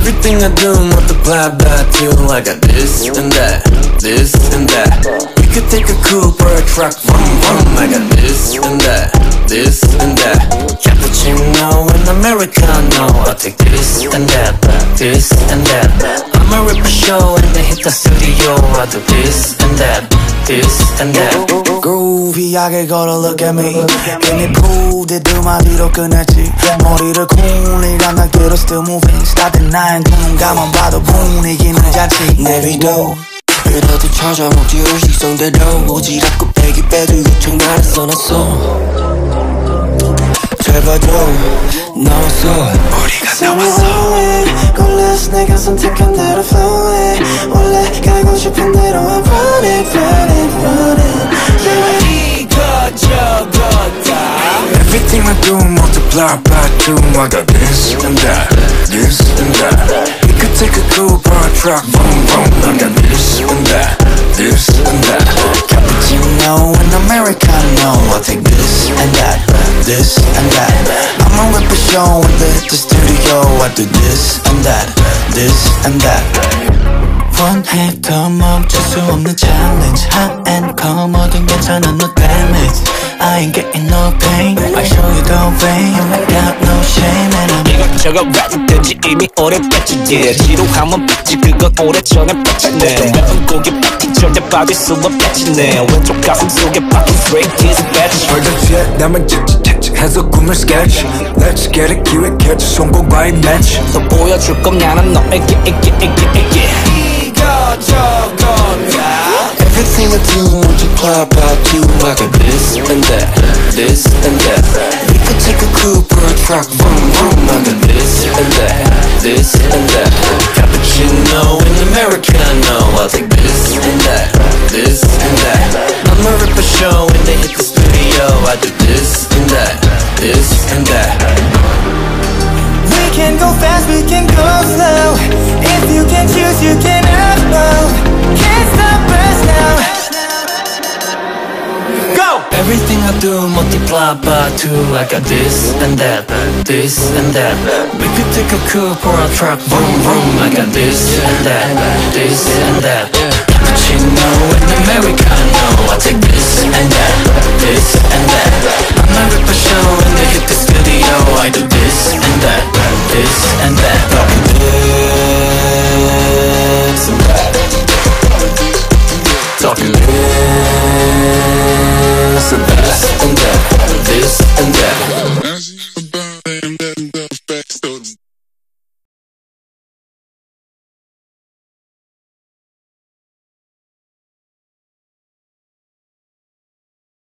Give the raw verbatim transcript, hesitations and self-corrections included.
Everything I do multiply by two. I got this and that, this and that. We could take a coupe or a truck, vroom vroom. I got this and that, this and that. Cappuccino and Americano. I'll take this and that, this and that. I'ma rip a show and then hit the studio. I'll do this and that, this and that. Groovy하게 걸어 look at me. 괜히 부대도 마디로 끝냈지. 머리를 쿵이란 날개로 still moving. started 나의 눈 감아 봐도 분위기는 잔치. 내비도 이래도 찾아먹지 의식성대로 오지랖 곱빼기 빼도 유청 나를 써놨어. 제발 좀 나왔어. 우리가 나왔어. 골라서 내가 선택한 대로 flow it. 원래 가고 싶은 대로 I run it, run it, run it. Yeah. 이거 저거다. Everything I do multiply by two. I got this and that, this and that. We could take a coupe or a truck, boom boom. I got this and that, this and that. Cappuccino and Americano. I'll take this and that, this and that. I'ma rip a show and then hit the studio. I do this and that, this and that. 원해도 멈출 수 없는 challenge. Hot and cold 뭐든 괜찮아 no damage. I ain't getting no pain. I show you the way. I got no shame and I'm 이것저것 랩든지 이미 오래 뺐지. yeah. 지루하면 뺐지 그건 오래전에 뺐지네. 매운 고기 파티 절대 빠질 수 없겠지네. 왼쪽 가슴 속에 박힌 straight tears batch. 월드지에 남은 채찍채찍해서 꿈을 sketch. Let's get it 기회 catch 송곳과의 match. 또 보여줄 건 나는 너에게 이게 이게 이게 이거 저거다. Everything I do multiply by two. I got this and that, this and that. We could take a coupe or a truck, vroom vroom. I got this and that, this and that. Cappuccino and Americano. I'll take this and that, this and that. I'ma rip a show and then hit the studio. I do this and that, this and that. We can go fast, we can go slow. If you can choose, you can have both. Can't stop us now. Go! Everything I do multiply by two. I got this and that, this and that. We could take a coupe or a truck, vroom vroom. I got this and that, this and that. Cappuccino and Americano. I take this and that, this and that.